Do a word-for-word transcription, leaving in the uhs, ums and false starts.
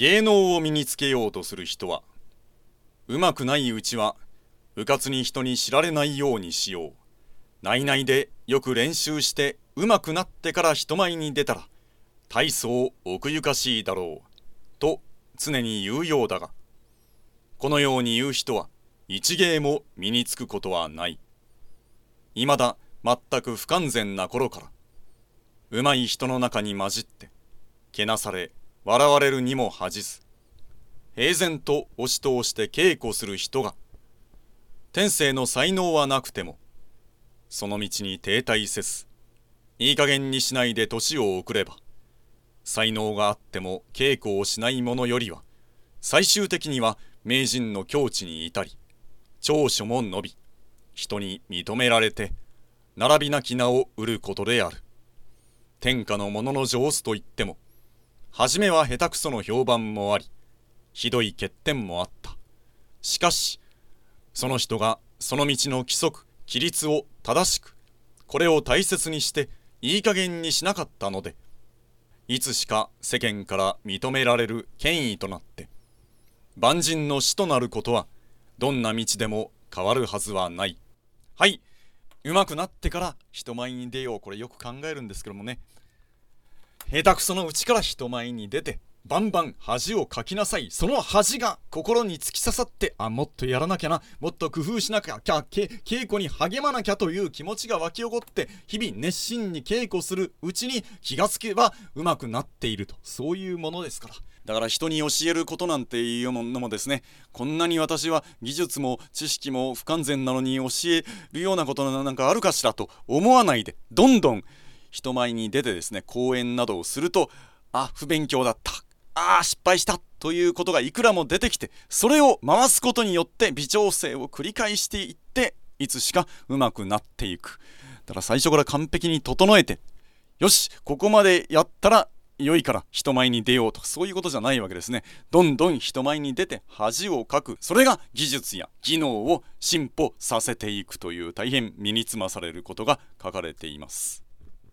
芸能を身につけようとする人は、うまくないうちはうかつに人に知られないようにしよう。内々でよく練習してうまくなってから人前に出たら大層奥ゆかしいだろうと常に言うようだが、このように言う人は一芸も身につくことはない。いまだ全く不完全な頃からうまい人の中に混じってけなされ笑われるにも恥じず、平然と押し通して稽古する人が、天性の才能はなくてもその道に停滞せず、いい加減にしないで年を送れば、才能があっても稽古をしない者よりは最終的には名人の境地に至り、長所も伸び、人に認められて並びなき名を得ることである。天下の者の上手といっても、はじめは下手くその評判もあり、ひどい欠点もあった。しかしその人がその道の規則規律を正しく、これを大切にしていい加減にしなかったので、いつしか世間から認められる権威となって、万人の師となることはどんな道でも変わるはずはない。はい、うまくなってから人前に出よう。これよく考えるんですけどもね、下手くそのうちから人前に出てバンバン恥をかきなさい。その恥が心に突き刺さって、あ、もっとやらなきゃな、もっと工夫しなきゃ、稽古に励まなきゃという気持ちが湧き起こって、日々熱心に稽古するうちに気がつけばうまくなっていると、そういうものですから。だから人に教えることなんていうのもですね、こんなに私は技術も知識も不完全なのに教えるようなことなんかあるかしらと思わないで、どんどん人前に出てですね、講演などをすると、あ、不勉強だった、ああ失敗したということがいくらも出てきて、それを回すことによって微調整を繰り返していって、いつしかうまくなっていく。だから最初から完璧に整えて、よしここまでやったら良いから人前に出ようとか、そういうことじゃないわけですね。どんどん人前に出て恥をかく、それが技術や技能を進歩させていくという、大変身につまされることが書かれています。